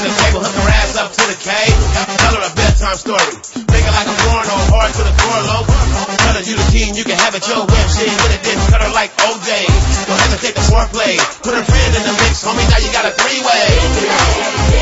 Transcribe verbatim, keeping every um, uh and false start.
to the table, hook her ass up to the cave. Tell her a bedtime story. Make it like a porno, hard to the floor, low. Tell her you the king, you can have it your way. She ain't with it, then cut her like O J. Don't hesitate to foreplay. Put her friend in the mix, homie, now you got a three-way.